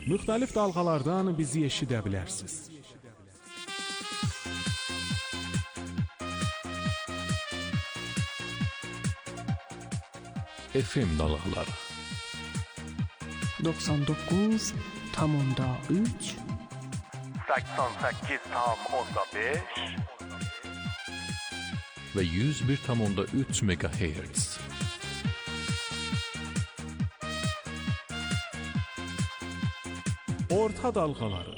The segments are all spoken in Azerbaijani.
müxtəlif dalğalardan bizi eşidə bilərsiniz. FM dalğaları 99.3 88.5 ve 101.3 MHz. Orta dalğaları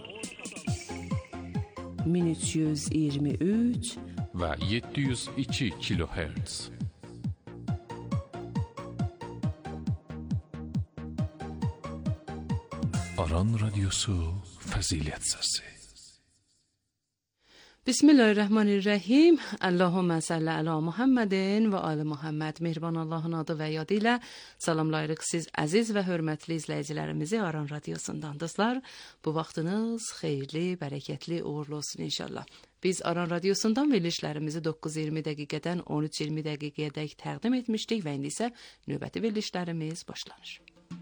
1323 ve 702 kHz. Aran Radyosu Fəzilət Səsi. Bismillahirrahmanirrahim. Allahümme salli ala Muhammedin ve ali Muhammed. Mehriban Allah'ın adı ve yadıyla salamlayırıq siz əziz ve hörmətli izləyicilərimizi Aran Radyosundan. Dostlar, bu vaxtınız xeyirli, bərəkətli, uğurlu olsun inşallah. Biz Aran Radyosundan verilişlərimizi 9:20 dəqiqədən 13:20 dəqiqəyədək təqdim etmişdik və indi isə növbəti verilişlərimiz başlanır.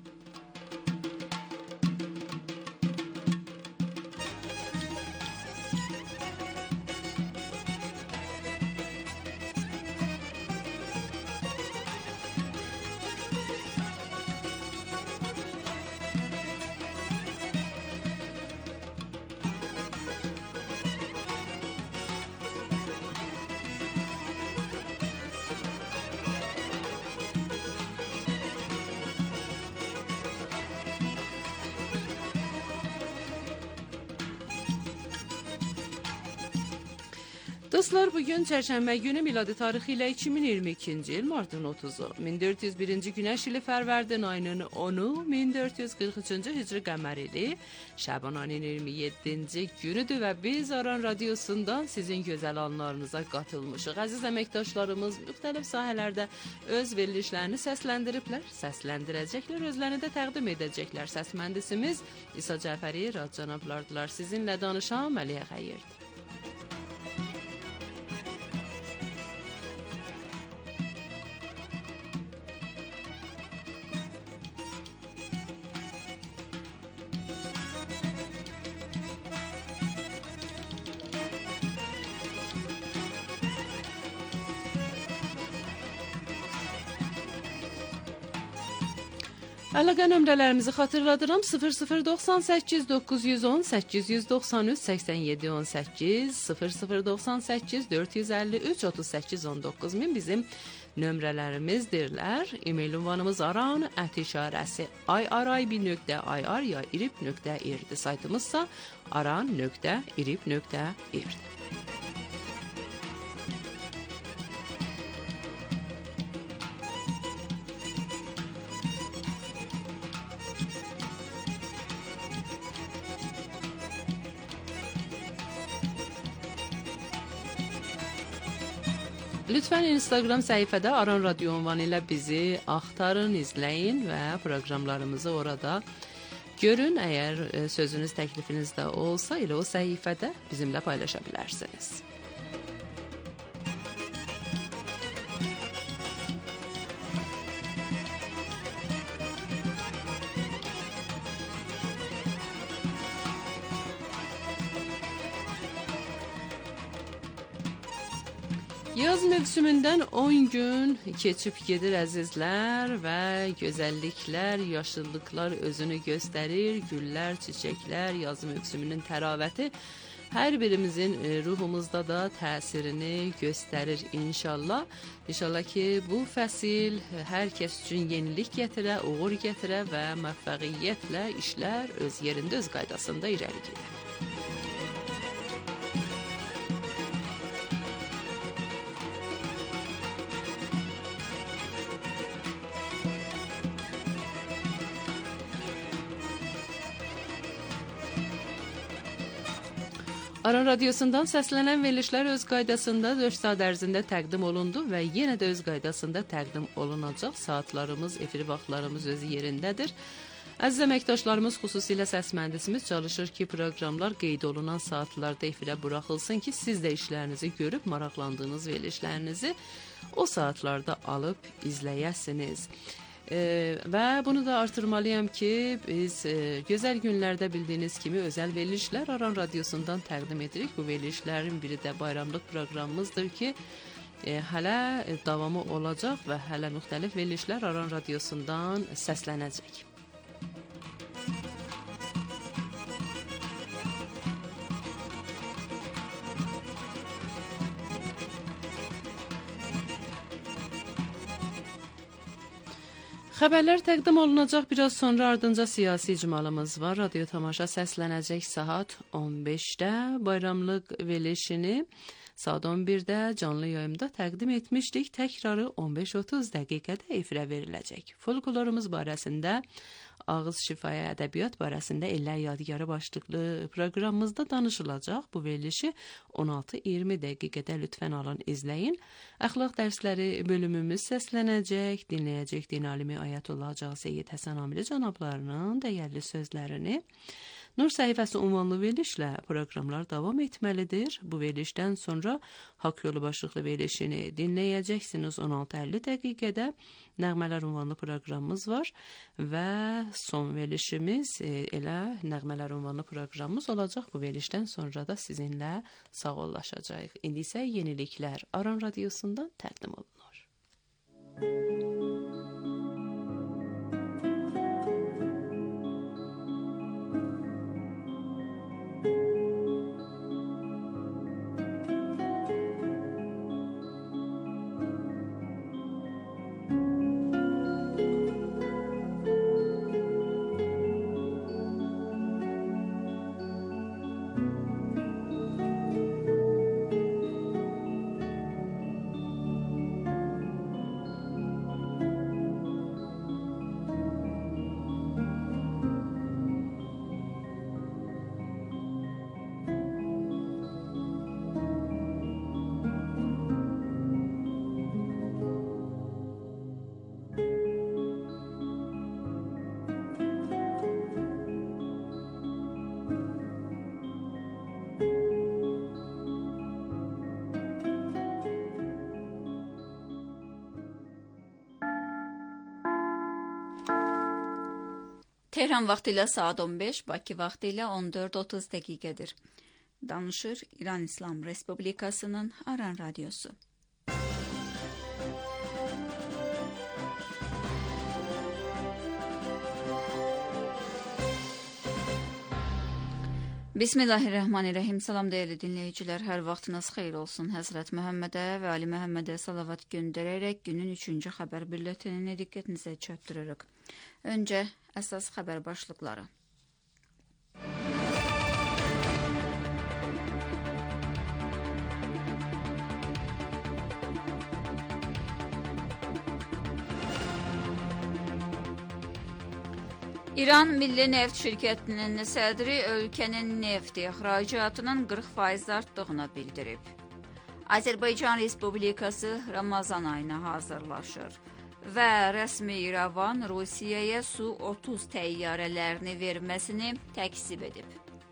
Dostlar, bugün çərşənbə günü miladi tarixi ilə 2022-ci il martın 30-u, 1401-ci günəş ili Fərvərdin ayının 10-u, 1443-cü hicri qəmər ili Şaban ayının 27-ci günüdür və biz Aran Radyosundan sizin gözəl anlarınıza qatılmışıq. Əziz əməkdaşlarımız müxtəlif sahələrdə öz verilişlərini səsləndiriblər, səsləndirəcəklər, özlərini də təqdim edəcəklər. Səs mühəndisimiz İsa Cəfəri Radcanablardılar. Sizinlə danışan Məliyə Xəyirdir. Əlaqə nömrələrimizi xatırladıram. 0098 910 893 87 18 0098 453 38 19 min bizim nömrələrimizdirlər. E-mail ünvanımız aran@irib.ir ya irib.ir-dir. Saytımızsa aran.irib.ir-dir. Lütfen Instagram səhifədə Aran Radyo ünvanı ilə bizi axtarın, izləyin və proqramlarımızı orada görün. Əgər sözünüz, təklifiniz də olsa, elə o səhifədə bizimlə paylaşa bilərsiniz. Yaz mövsümündən 10 gün keçib gedir əzizlər və gözəlliklər, yaşıllıqlar özünü göstərir, güllər, çiçəklər, yaz mövsümünün təravəti hər birimizin ruhumuzda da təsirini göstərir inşallah. İnşallah ki, bu fəsil hər kəs üçün yenilik gətirə, uğur gətirə və müvəffəqiyyətlə işlər öz yerində, öz qaydasında irəli gedir. Aran Radyosundan səslənən verilişlər öz qaydasında 4 saat ərzində təqdim olundu və yenə də öz qaydasında təqdim olunacaq. Saatlarımız, efir vaxtlarımız özü yerindədir. Əziz əməkdaşlarımız, xüsusilə səs mühəndisimiz çalışır ki, proqramlar qeyd olunan saatlarda efirə buraxılsın ki, siz də işlərinizi görüb maraqlandığınız verilişlərinizi o saatlarda alıb izləyəsiniz. Və bunu da artırmalıyam ki, biz gözəl günlərdə bildiyiniz kimi özəl verilişlər Aran Radiosundan təqdim edirik. Bu verilişlərin biri də bayramlıq proqramımızdır ki, hələ davamı olacaq və hələ müxtəlif verilişlər Aran Radiosundan səslənəcək. Xəbərlər təqdim olunacaq biraz sonra, ardınca siyasi icmalımız var. Radio tamaşa səslənəcək saat 15-də. Bayramlıq verilişini saat 11-də canlı yayımda təqdim etmişdik. Təkrarı 15-30 dəqiqədə efirə veriləcək. Folklorumuz barəsində, ağız şifaya ədəbiyyat barəsində Ellər Yadigarı başlıqlı proqramımızda danışılacaq. Bu verilişi 16-20 dəqiqədə lütfən alın, izləyin. Əxlaq dərsləri bölümümüz səslənəcək. Dinləyəcək din alimi Ayətullah Hacı Seyyid Həsən Amili cənablarının dəyərli sözlərini. Nur səhifəsi ünvanlı verilişlə proqramlar davam etməlidir. Bu verilişdən sonra Haqq Yolu başlıqlı verilişini dinləyəcəksiniz 16:50 dəqiqədə. Nəğmələr ünvanlı proqramımız var və son verilişimiz elə Nəğmələr ünvanlı proqramımız olacaq. Bu verilişdən sonra da sizinlə sağollaşacağıq. İndi isə yeniliklər Aran Radiosundan təqdim olunur. Tehran vaxtı ilə saat 15, Bakı vaxtı ilə 14:30 dəqiqədir. Danışır İran İslam Respublikasının Aran Radiosu. Bismillahirrahmanirrahim. Salam değerli dinleyiciler. Hər vaxtınız xeyir olsun. Həzrət Məhəmmədə və Ali Məhəmmədə salavat göndərərək günün 3-cü xəbər bülletenini diqqətinizə çatdırırıq. Öncə əsas xəbər başlıqları. İran Milli Neft şirkətinin sədri ölkənin neft ixracatının 40% artdığını bildirib. Azərbaycan Respublikası Ramazan ayına hazırlaşır və rəsmi İrəvan Rusiyaya Su-30 təyyarələrini verməsini təksib edib.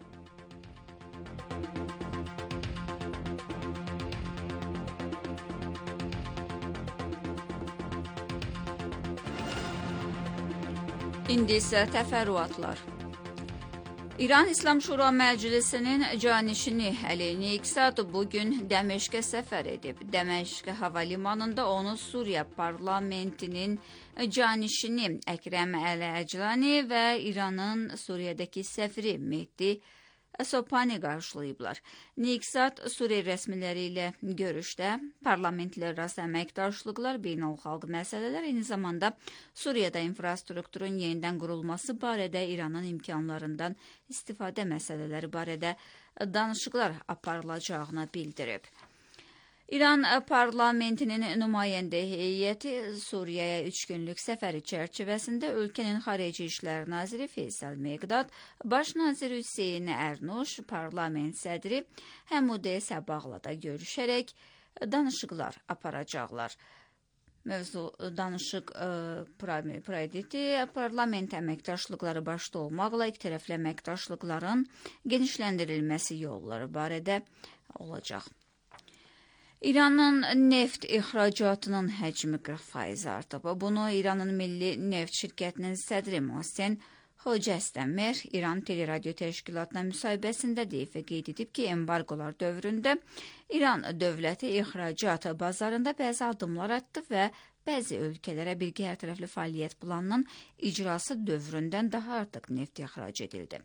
İndi isə təfərrüatlar. İran İslam Şura Məclisinin canişini Əli Neksat bugün Dəməşqə səfər edib. Dəməşq hava limanında onu Suriya parlamentinin canişini Əkrəm Əli Əclani və İranın Suriyadakı səfiri Mehdi Sopani qarşılayıblar. Neksat Suriya rəsmiləri ilə görüşdə parlamentlərarası əməkdaşlıqlar, beynəlxalq məsələlər, eyni zamanda Suriyada infrastrukturun yenidən qurulması barədə İranın imkanlarından istifadə məsələləri barədə danışıqlar aparılacağını bildirib. İran parlamentinin nümayəndə heyəti Suriyaya 3 günlük səfəri çərçivəsində ölkənin Xarici İşlər Naziri Feysal Meqdad, Baş nazir Hüseyn Ərnuş, parlament sədri Həmudə Səbağla da görüşərək danışıqlar aparacaqlar. Mövzu danışıq prioriti parlament əməkdaşlıqları başda olmaqla ikitərəfli əməkdaşlıqların genişləndirilməsi yolları barədə olacaq. İranın neft ixracatının həcmi 40% artıb. Bunu İranın Milli Neft Şirkətinin sədri Mohsen Hocəstəmir İran Teleradyo Təşkilatına müsahibəsində deyib və qeyd edib ki, embargolar dövründə İran dövləti ixracat bazarında bəzi addımlar atdı və bəzi ölkələrə birgəhərtərəfli fəaliyyət planının icrası dövründən daha artıq neft ixrac edildi.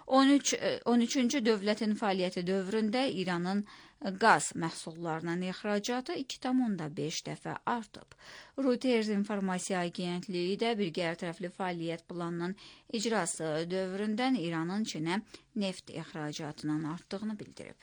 13-cü dövlətin fəaliyyəti dövründə İranın qaz məhsullarının ixracatı 2,5 dəfə artıb. Reuters informasiya agentliyi də birgəhərtərəfli fəaliyyət planının icrası dövründən İranın Çinə neft ixracatının artdığını bildirib.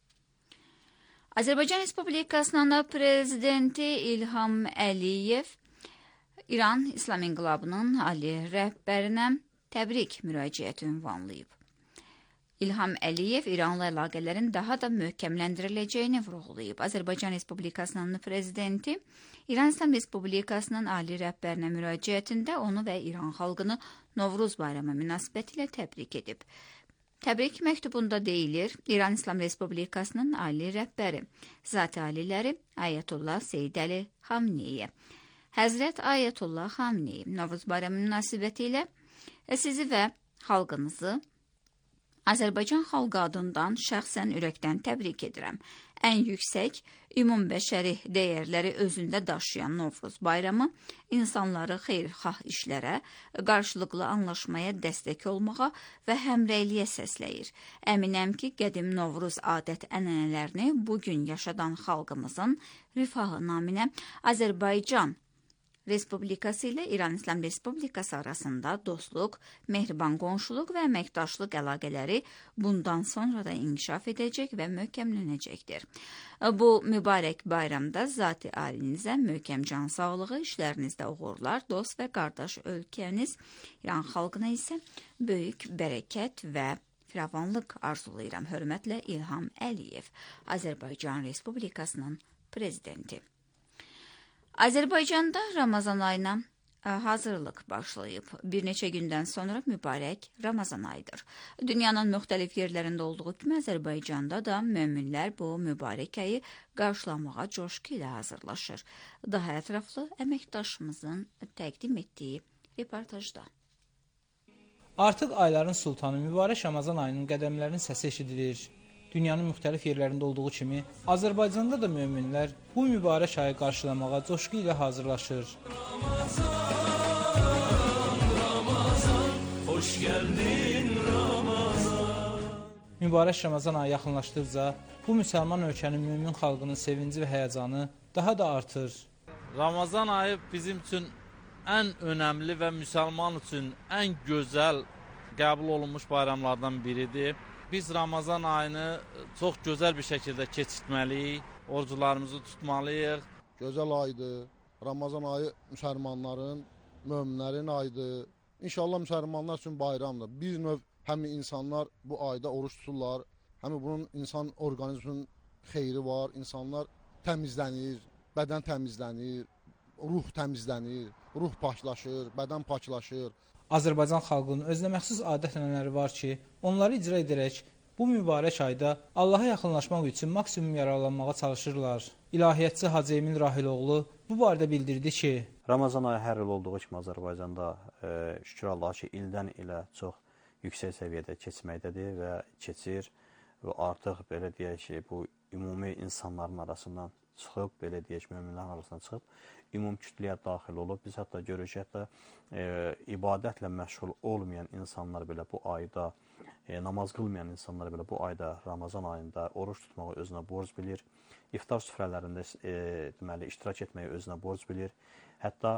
Azərbaycan Respublikasının prezidenti İlham Əliyev İran İslam İnqilabının ali rəhbərinə təbrik müraciəti ünvanlayıb. İlham Əliyev İranla əlaqələrin daha da möhkəmləndiriləcəyini vurğulayıb. Azərbaycan Respublikasının prezidenti İran İslam Respublikasının ali rəhbərinə müraciətində onu və İran xalqını Novruz bayramı münasibətilə təbrik edib. Təbrik məktubunda deyilir, İran İslam Respublikasının ali rəhbəri, Zat-ı Aliləri Ayətullah Seyyid Əli Xamneyə, Həzrət Ayətullah Xamneyə Novruz bayramı münasibətilə sizi və xalqınızı Azərbaycan xalqı adından şəxsən ürəkdən təbrik edirəm. Ən yüksək ümumbəşəri dəyərləri özündə daşıyan Novruz bayramı insanları xeyirxah işlərə, qarşılıqlı anlaşmaya dəstək olmağa və həmrəyliyə səsləyir. Əminəm ki, qədim Novruz adət-ənənələrini bugün yaşadan xalqımızın rifahı naminə Azərbaycan Respublikası ilə İran İslam Respublikası arasında dostluq, mehriban qonşuluq və əməkdaşlıq əlaqələri bundan sonra da inkişaf edəcək və möhkəmlənəcəkdir. Bu mübarək bayramda Zat-ı Alinizə möhkəm can sağlığı, işlərinizdə uğurlar, dost və qardaş ölkəniz İran xalqına isə böyük bərəkət və firavanlıq arzulayıram. Hörmətlə İlham Əliyev, Azərbaycan Respublikasının prezidenti. Azərbaycanda Ramazan ayına hazırlıq başlayıb. Bir neçə gündən sonra mübarək Ramazan ayıdır. Dünyanın müxtəlif yerlərində olduğu kimi Azərbaycanda da möminlər bu mübarək ayı qarşılamağa coşku ilə hazırlaşır. Daha ətraflı əməkdaşımızın təqdim etdiyi reportajda. Artıq ayların sultanı mübarək Ramazan ayının qədəmlərinin səsi eşidilir. Dünyanın müxtəlif yerlərində olduğu kimi Azərbaycanda da möminlər bu mübarək ayı qarşılamağa coşku ilə hazırlaşır. Ramazan, hoş geldin Ramazan. Mübarək Ramazan ayı yaxınlaşdıqca bu müsəlman ölkənin mömin xalqının sevinci və həyəcanı daha da artır. Ramazan ayı bizim üçün ən önəmli və müsəlman üçün ən gözəl qəbul olunmuş bayramlardan biridir. Biz Ramazan ayını çox gözəl bir şəkildə keçirtməliyik, oruclarımızı tutmalıyıq. Gözəl aydır. Ramazan ayı müsəlmanların, möminlərin ayıdır. İnşallah müsəlmanlar üçün bayramdır. Bir növ həmin insanlar bu ayda oruç tuturlar. Həmin bunun insan orqanizminin xeyri var. İnsanlar təmizlənir, bədən təmizlənir, ruh təmizlənir, ruh paklaşır, bədən paklaşır. Azərbaycan xalqının özünə məxsus adət-ənənələri var ki, onları icra edərək bu mübarək ayda Allaha yaxınlaşmaq üçün maksimum yararlanmağa çalışırlar. İlahiyyatçı Hacı Emin Rahiloğlu bu barədə bildirdi ki, Ramazan ayı hər il olduğu kimi Azərbaycanda şükür Allah ki, ildən ilə çox yüksək səviyyədə keçməkdədir və keçir və artıq belə deyək ki, bu ümumi insanların arasından çıxıb, belə deyək, möminlərin arasından çıxıb, ümum kütləyə daxil olub. Biz hətta görürük ki, hətta ibadətlə məşğul olmayan insanlar belə bu ayda, namaz qılmayan insanlar belə bu ayda, Ramazan ayında oruç tutmağı özünə borc bilir. İftar süfrələrində deməli, iştirak etməyi özünə borc bilir. Hətta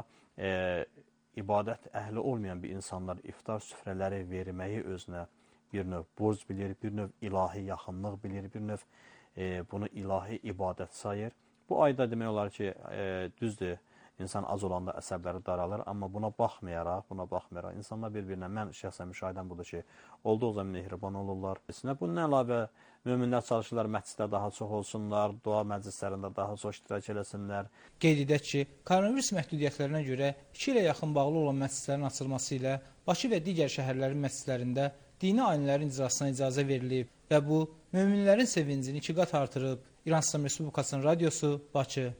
ibadət əhli olmayan bir insanlar iftar süfrələri verməyi özünə bir növ borc bilir, bir növ ilahi yaxınlıq bilir, bir növ bunu ilahi ibadət sayır. Bu ayda demək olar ki, düzdür, insan az olanda əsəbləri daralır, amma buna baxmayaraq, insanlar bir-birinə, mən şəxsən müşahidəm budur ki, olduqca mehriban olurlar. Bundan əlavə, möminlər çalışırlar, məsciddə daha çox olsunlar, dua məclislərində daha çox iştirak eləsinlər. Qeyd edək ki, koronavirus məhdudiyyətlərinə görə 2 ilə yaxın bağlı olan məscidlərin açılması ilə Bakı və digər şəhərlərin məscidlərində dini ayinlərin icrasına icazə verilib və bu, möminlərin sevincini 2 qat artırıb. İran İslam Respublikasının radiosu, Bakı.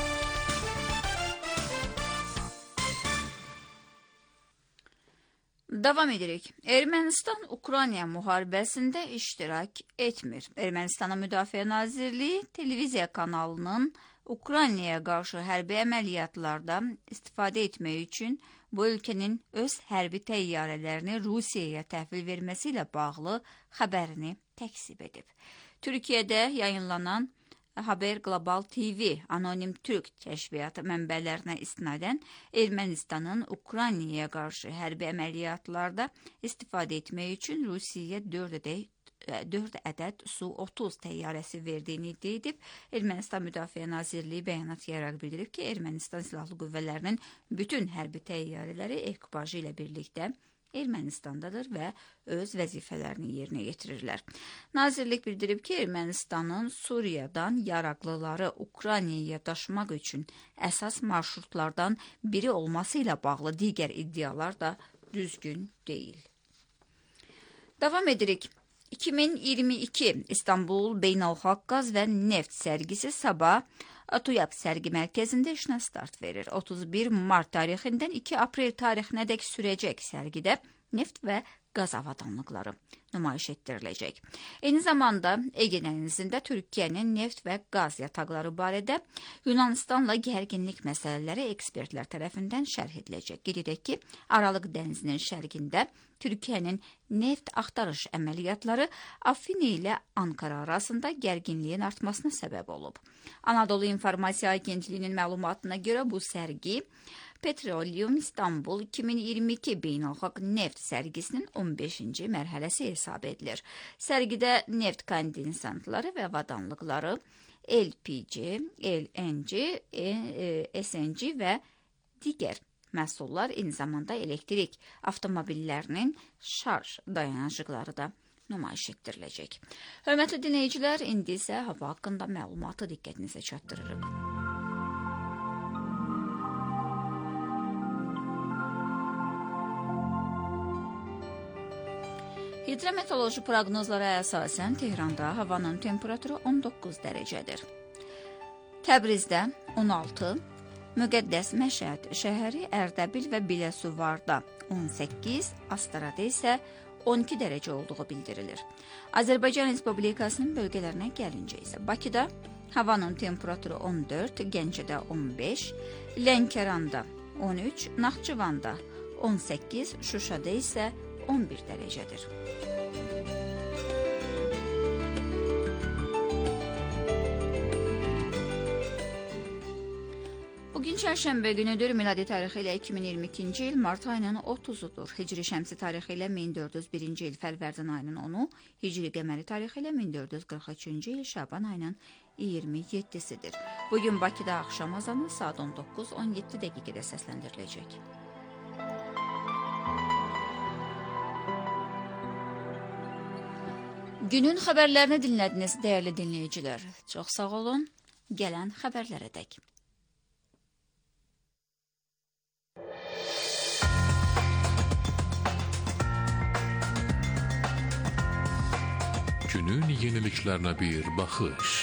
Davam edirik. Ermənistan Ukrayna müharibəsində iştirak etmir. Ermənistanın Müdafiə Nazirliyi televiziya kanalının Ukraynaya qarşı hərbi əməliyyatlarda istifadə etmək üçün bu ölkənin öz hərbi təyyarələrini Rusiyaya təhvil verməsi ilə bağlı xəbərini təkzib edib. Türkiyədə yayınlanan Haber Global TV Anonim Türk kəşfiyyatı mənbələrinə istinadən Ermənistanın Ukraynaya qarşı hərbi əməliyyatlarda istifadə etmək üçün Rusiyaya 4 ədəd Su-30 təyyarəsi verdiyini iddia edib. Ermənistan Müdafiə Nazirliyi bəyanat yayaraq bildirib ki, Ermənistan Silahlı Qüvvələrinin bütün hərbi təyyarələri ekipajı ilə birlikdə Ermənistandadır və öz vəzifələrini yerinə yetirirlər. Nazirlik bildirib ki, Ermənistanın Suriyadan yaraqlıları Ukraynaya daşımaq üçün əsas marşrutlardan biri olması ilə bağlı digər iddialar da düzgün deyil. Davam edirik. 2022 İstanbul Beynəlxalq Qaz və Neft sərgisi sabah Atuyap sərgi mərkəzində işinə start verir. 31 mart tarixindən 2 aprel tarixinədək sürəcək sərgidə neft və qaz avadanlıqları nümayiş etdiriləcək. Eyni zamanda Ege dənizində Türkiyənin neft və qaz yataqları barədə Yunanistanla gərginlik məsələləri ekspertlər tərəfindən şərh ediləcək. Qeyd edək ki, Aralıq dənizinin şərqində Türkiyənin neft axtarış əməliyyatları Afini ilə Ankara arasında gərginliyin artmasına səbəb olub. Anadolu İnformasiya Agentliyinin məlumatına görə bu sərgi Petroleum İstanbul 2022 Beynəlxalq Neft sərgisinin 15-ci mərhələsi hesab edilir. Sərgidə neft kondensantları və avadanlıqları LPG, LNG, SNG və digər məhsullar, eyni zamanda elektrik avtomobillərinin şarj dayanacıqları da nümayiş etdiriləcək. Hörmətli dinləyicilər, indi isə hava haqqında məlumatı diqqətinizə çatdırırıq. Hidrometeoroloji proqnozlara əsasən Tehranda havanın temperaturu 19 dərəcədir. Təbrizdə 16, Müqəddəs Məşəd şəhəri Ərdəbil və Biləsuvarda 18, Astarada isə 12 dərəcə olduğu bildirilir. Azərbaycan Respublikasının bölgələrinə gəlincə isə Bakıda havanın temperaturu 14, Gəncədə 15, Lənkəranda 13, Naxçıvanda 18, Şuşada isə 11 dərəcədir. Bugün çərşənbə günüdür. Miladi tarixi ilə 2022-ci il mart ayının 30-udur. Hicri şəmsi tarixi ilə 1401-ci il Fərvərdin ayının 10-u, Hicri qəməri tarixi ilə 1443-cü il Şaban ayının 27-sidir. Bugün Bakıda axşam azanı saat 19:17 dəqiqədə səsləndiriləcək. Günün xəbərlərini dinlədiniz, dəyərli dinləyicilər. Çox sağ olun. Gələn xəbərlərə dək. Günün yeniliklərinə bir baxış.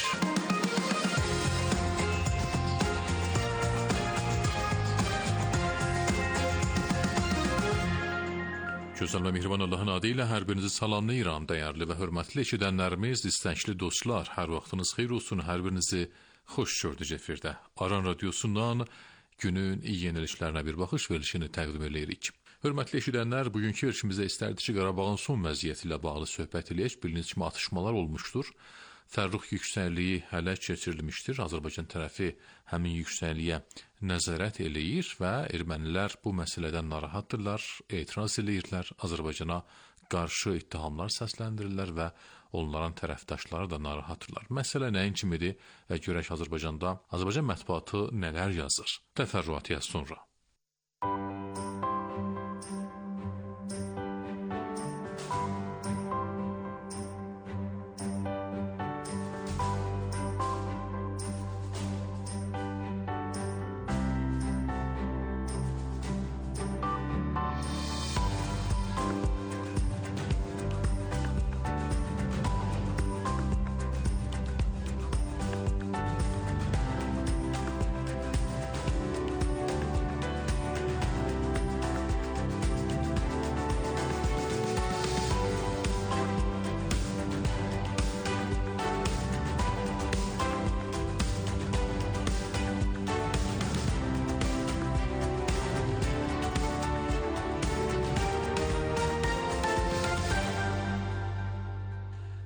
Gözəl və mehriban Allahın adı ilə hər birinizi salamlayıram, dəyərli və hörmətli eşidənlərimiz, istəkli dostlar, hər vaxtınız xeyir olsun, hər birinizi xoş gördük efirdə. Aran radiosundan günün yeniliklərinə bir baxış verilişini təqdim edirik. Hörmətli eşidənlər, bugünkü verilişimizdə istərdik ki, Qarabağın son vəziyyəti ilə bağlı söhbət eləyək. Bildiyiniz kimi atışmalar olmuşdur. Fərrux yüksəkliyi hələ keçirilmişdir. Azərbaycan tərəfi həmin yüksəkliyə nəzarət eləyir və ermənilər bu məsələdən narahatdırlar, etiraz eləyirlər, Azərbaycana qarşı ittihamlar səsləndirirlər və onların tərəfdaşları da narahatdırlar. Məsələ nəyin kimidir və görək Azərbaycan mətbuatı nələr yazır? Təfərrüatı sonra.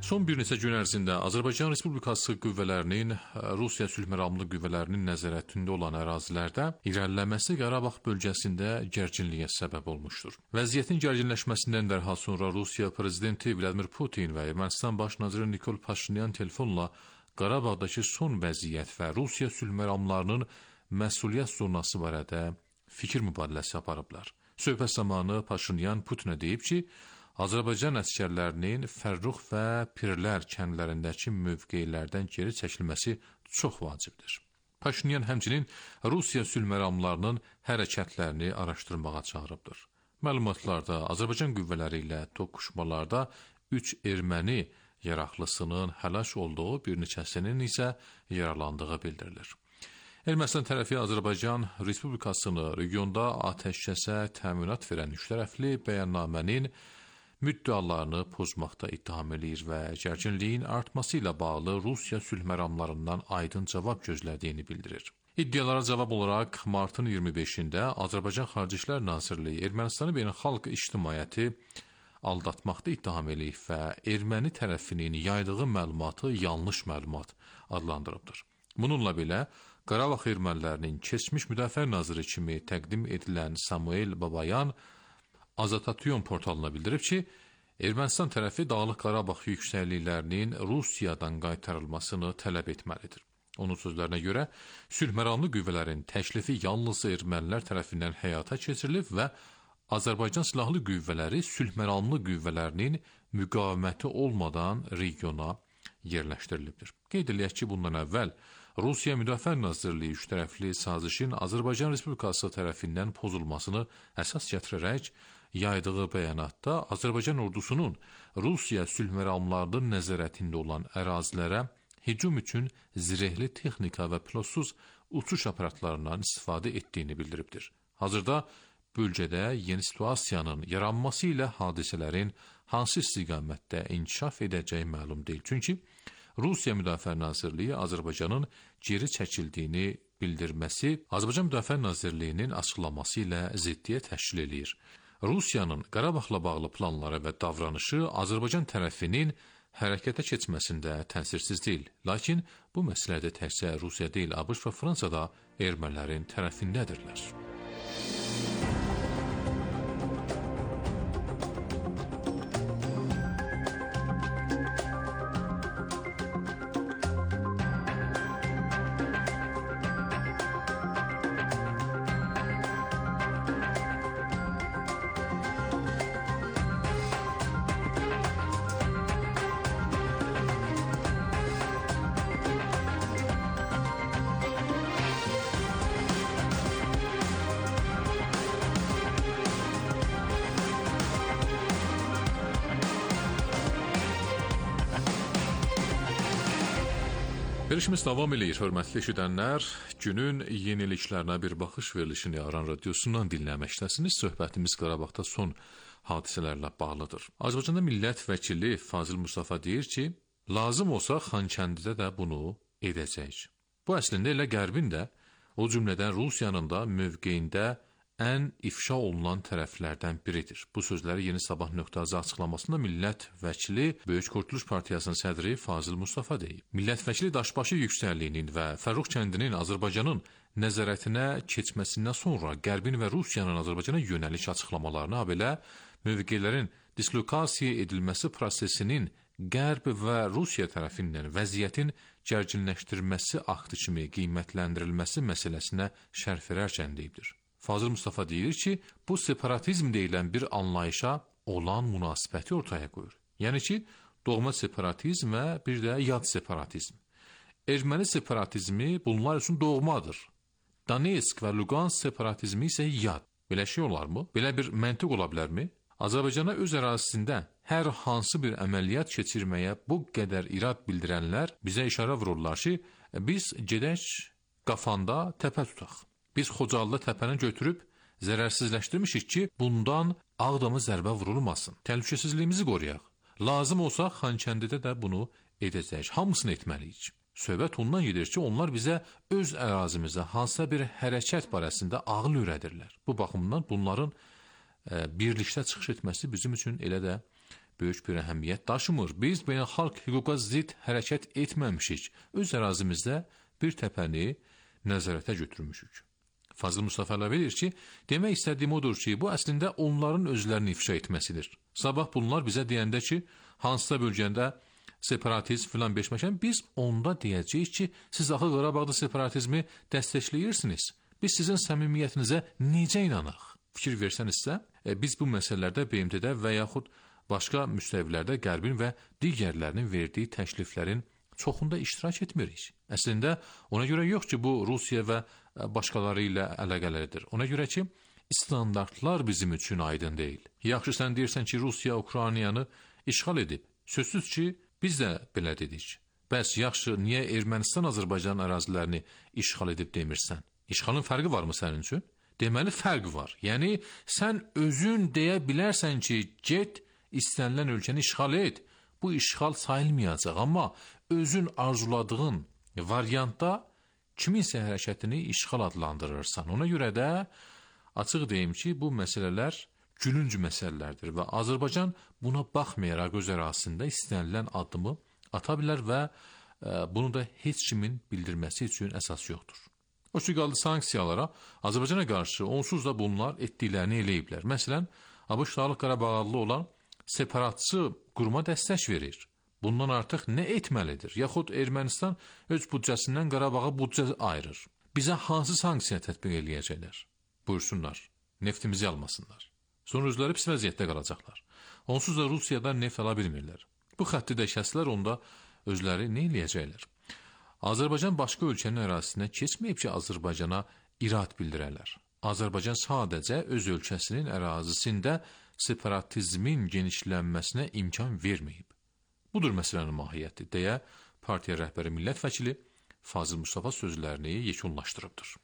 Son bir neçə gün ərzində Azərbaycan Respublikası qüvvələrinin Rusiya sülhməramlı qüvvələrinin nəzarətində olan ərazilərdə irəliləməsi Qarabağ bölgəsində gərginliyə səbəb olmuşdur. Vəziyyətin gərginləşməsindən dərhal sonra Rusiya prezidenti Vladimir Putin və Ermənistan baş naziri Nikol Paşinyan telefonla Qarabağdakı son vəziyyət və Rusiya sülhməramlarının məsuliyyət zonası barədə fikir mübadiləsi aparıblar. Söhbət zamanı Paşinyan Putinə deyib ki, Azərbaycan əsgərlərinin Fərrux və Pirlər kəndlərindəki mövqelərdən geri çəkilməsi çox vacibdir. Paşinyan həmçinin Rusiya sülhməramlarının hərəkətlərini araşdırmağa çağırıbdır. Məlumatlarda Azərbaycan qüvvələri ilə toqquşmalarda 3 erməni yaraqlısının həlak olduğu, bir neçəsinin isə yaralandığı bildirilir. Ermənistan tərəfi Azərbaycan Respublikasını regionda atəşkəsə təminat verən üçtərəfli bəyannamənin müddəalarını pozmaqda ittiham eləyir və gərginliyin artması ilə bağlı Rusiya sülhməramlarından aydın cavab gözlədiyini bildirir. İddialara cavab olaraq martın 25-də Azərbaycan Xarici İşlər Nazirliyi Ermənistanı beynəlxalq ictimaiyyəti aldatmaqda ittiham eləyib və erməni tərəfinin yaydığı məlumatı yanlış məlumat adlandırıbdır. Bununla belə, Qarabağ ermənilərinin keçmiş müdafiə naziri kimi təqdim edilən Samuel Babayan Azatatuyon portalına bildirib ki, Ermənistan tərəfi Dağlıq Qarabağ yüksəkliklərinin Rusiyadan qaytarılmasını tələb etməlidir. Onun sözlərinə görə, sülhməramlı qüvvələrin təklifi yalnız ermənilər tərəfindən həyata keçirilib və Azərbaycan Silahlı Qüvvələri sülhməramlı qüvvələrinin müqaviməti olmadan regiona yerləşdirilibdir. Qeyd eləyək ki, bundan əvvəl Rusiya Müdafiə Nazirliyi üçtərəfli sazişin Azərbaycan Respublikası tərəfindən pozulmasını əsas gətirərək yaydığı bəyanatda Azərbaycan ordusunun Rusiya sülhməramlarının nəzarətində olan ərazilərə hücum üçün zirehli texnika və pilotsuz uçuş aparatlarından istifadə etdiyini bildiribdir. Hazırda bölgədə yeni situasiyanın yaranması ilə hadisələrin hansı istiqamətdə inkişaf edəcəyi məlum deyil. Çünki Rusiya Müdafiə Nazirliyi Azərbaycanın geri çəkildiyini bildirməsi Azərbaycan Müdafiə Nazirliyinin açıqlaması ilə ziddiyyət təşkil eləyir. Rusiyanın Qarabağla bağlı planları və davranışı Azərbaycan tərəfinin hərəkətə keçməsində təsirsiz deyil. Lakin bu məsələdə təkcə Rusiya deyil, ABŞ və Fransa da ermənilərin tərəfindədirlər. Verişimiz davam edir, hörmətli eşidənlər. Günün yeniliklərinə bir baxış verilişini Aran radiosundan dinləməkdəsiniz. Söhbətimiz Qarabağda son hadisələrlə bağlıdır. Azərbaycanda millət vəkili Fazil Mustafa deyir ki, lazım olsa Xankəndidə də bunu edəcək. Bu əslində elə Qərbin də, o cümlədən Rusiyanın da mövqeyində ən ifşa olunan tərəflərdən biridir. Bu sözləri Yeni Sabah.az açıqlamasında millət vəkili Böyük Qurtuluş Partiyasının sədri Fazil Mustafa deyib. Millət vəkili Daşbaşı yüksəkliyinin və Fərrux kəndinin Azərbaycanın nəzarətinə keçməsindən sonra Qərbin və Rusiyanın Azərbaycana yönəlik açıqlamalarına, belə mövqelərin dislokasiya edilməsi prosesinin Qərb və Rusiya tərəfindən vəziyyətin gərginləşdirməsi aktı kimi qiymətləndirilməsi məsələsinə şərh verərkən deyibdir. Fazıl Mustafa deyir ki, bu separatizm deyilən bir anlayışa olan münasibəti ortaya qoyur. Yəni ki, doğma separatizm və bir də yad separatizm. Erməni separatizmi bunlar üçün doğmadır. Donetsk və Lugansk separatizmi isə yad. Belə şey olarmı? Belə bir məntiq ola bilərmi? Azərbaycana öz ərazisində hər hansı bir əməliyyat keçirməyə bu qədər irad bildirənlər bizə işarə vururlar ki, biz gedək Qafanda təpə tutaq. Biz Xocalda təpəni götürüb zərərsizləşdirmişik ki, bundan Ağdamı zərbə vurulmasın. Təhlükəsizliyimizi qoruyaq. Lazım olsa Xankəndidə də bunu edəcəyik. Hamısını etməliyik. Söhbət ondan gedir ki, onlar bizə öz ərazimizə hansısa bir hərəkət barəsində ağıl öyrədirlər. Bu baxımdan bunların birlikdə çıxış etməsi bizim üçün elə də böyük bir əhəmiyyət daşımır. Biz beynəlxalq hüquqa zidd hərəkət etməmişik. Öz ərazimizdə bir təpəni nəzarətə götürmüşük. Fazıl Mustafa əlavə edir ki, demək istədiyim odur ki, bu əslində onların özlərini ifşa etməsidir. Sabah bunlar bizə deyəndə ki, hansısa bölgəndə separatizm filan beşməşən, biz onda deyəcəyik ki, siz axı Qarabağda separatizmi dəstəkləyirsiniz. Biz sizin səmimiyyətinizə necə inanaq? Fikir versənizsə, biz bu məsələlərdə BMT-də və yaxud başqa müstəvilərdə Qərbin və digərlərinin verdiyi təkliflərin çoxunda iştirak etmirik. Əslində, ona görə yox ki, bu Rusiya və başqaları ilə əlaqəlidir. Ona görə ki, standartlar bizim üçün aydın deyil. Yaxşı, sən deyirsən ki, Rusiya Ukraynanı işğal edib. Sözsüz ki, biz də belə dedik. Bəs yaxşı, niyə Ermənistan Azərbaycan ərazilərini işğal edib demirsən? İşğalın fərqi varmı sənin üçün? Deməli, fərq var. Yəni, sən özün deyə bilərsən ki, get, istənilən ölkəni işğal et. Bu işğal sayılmayacaq, amma özün arzuladığın variantda kiminsə hərəkətini işğal adlandırırsan. Ona görə də açıq deyim ki, bu məsələlər gülünc məsələlərdir və Azərbaycan buna baxmayaraq öz ərazisində istənilən addımı ata bilər və bunu da heç kimin bildirməsi üçün əsas yoxdur. O ki, qaldı sanksiyalara, Azərbaycana qarşı onsuz da bunlar etdiklərini eləyiblər. Məsələn, ABŞ Dağlıq Qarabağ adlı olan separatçı quruma dəstək verir. Bundan artıq nə etməlidir? Yaxud Ermənistan öz büdcəsindən Qarabağa büdcə ayırır. Bizə hansı sanksiya tətbiq eləyəcəklər? Buyursunlar, neftimizi almasınlar. Sonra özləri pis vəziyyətdə qalacaqlar. Onsuz da Rusiyadan neft ala bilmirlər. Bu xətti də kəslər, onda özləri nə eləyəcəklər? Azərbaycan başqa ölkənin ərazisinə keçməyib ki, Azərbaycana irad bildirərlər. Azərbaycan sadəcə öz ölkəsinin ərazisində separatizmin genişlənməsinə imkan verməyib. Budur məsələnin mahiyyəti, deyə partiya rəhbəri millət vəkili Fazıl Mustafa sözlərini yekunlaşdırıbdır.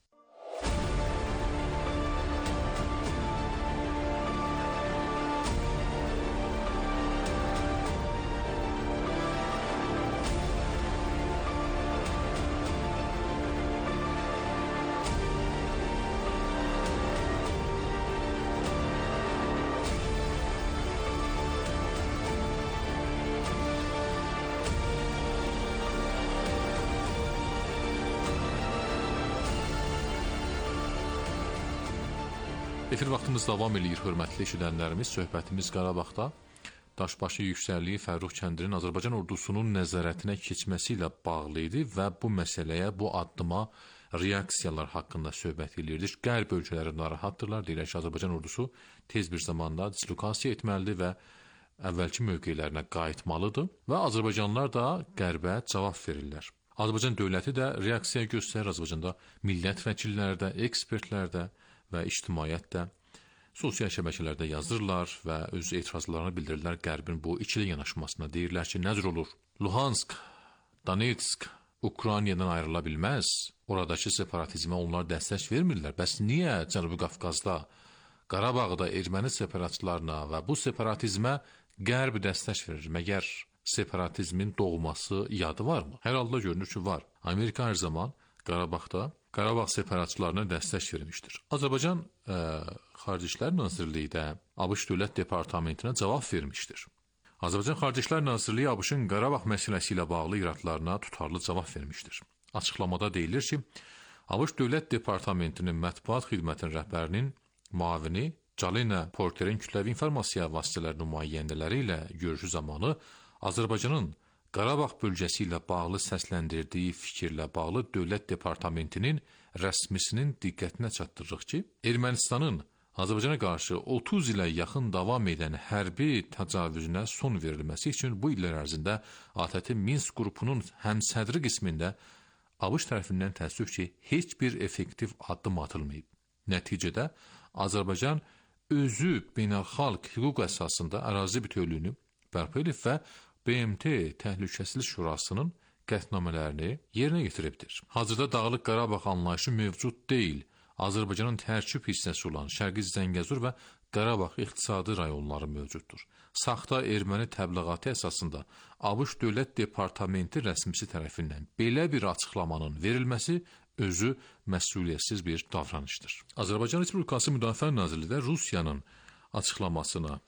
Efir vaxtımız davam edir, hörmətli eşidənlərimiz. Söhbətimiz Qarabağda daşbaşı yüksəkliyi Fərrux kəndinin Azərbaycan ordusunun nəzarətinə keçməsi ilə bağlı idi və bu məsələyə, bu addıma reaksiyalar haqqında söhbət edirdik. Qərb ölkələri narahatdırlar, deyirlər ki, Azərbaycan ordusu tez bir zamanda dislokasiya etməlidir və əvvəlki mövqelərinə qayıtmalıdır və Azərbaycanlılar da Qərbə cavab verirlər. Azərbaycan dövləti də reaksiya göstərir, Azərbaycanda millət vəkilləri də, ekspertlər də və ictimaiyyət də sosial şəbəkələrdə yazırlar və öz etirazlarını bildirirlər Qərbin bu ikili yanaşmasına. Deyirlər ki, nəzr olur, Luhansk, Donetsk Ukraynadan ayrıla bilməz. Oradakı separatizmə onlar dəstək vermirlər. Bəs niyə Cənubi Qafqazda, Qarabağda erməni separatçılarına və bu separatizmə Qərb dəstək verir? Məgər separatizmin doğması yadı varmı? Hər halda görünür ki, var. Amerika hər zaman Qarabağda Qarabağ separatçılarına dəstək vermişdir. Azərbaycan Xarici İşlər Nazirliyi də ABŞ Dövlət Departamentinə cavab vermişdir. Azərbaycan Xarici İşlər Nazirliyi ABŞ-ın Qarabağ məsələsi ilə bağlı iradlarına tutarlı cavab vermişdir. Açıqlamada deyilir ki, ABŞ Dövlət Departamentinin mətbuat xidmətinin rəhbərinin müavini Calina Porterin kütləvi informasiya vasitələri nümayəndələri ilə görüşü zamanı Azərbaycanın Qarabağ bölgəsi ilə bağlı səsləndirdiyi fikirlə bağlı Dövlət Departamentinin rəsmisinin diqqətinə çatdırırıq ki, Ermənistanın Azərbaycana qarşı 30 ilə yaxın davam edən hərbi təcavüzünə son verilməsi üçün bu illər ərzində ATƏT Minsk qrupunun həmsədri qismində ABŞ tərəfindən təəssüf ki, heç bir effektiv addım atılmayıb. Nəticədə Azərbaycan özü beynəlxalq hüquq əsasında ərazi bütövlüyünü bərpa edib və BMT Təhlükəsizlik Şurasının qətnamələrini yerinə yetiribdir. Hazırda Dağlıq Qarabağ anlayışı mövcud deyil. Azərbaycanın tərkib hissəsi olan Şərqi Zəngəzur və Qarabağ iqtisadi rayonları mövcuddur. Saxta erməni təbliğatı əsasında ABŞ Dövlət Departamenti rəsmisi tərəfindən belə bir açıqlamanın verilməsi özü məsuliyyətsiz bir davranışdır. Azərbaycan Respublikası Müdafiə Nazirliyi də Rusiyanın açıqlamasına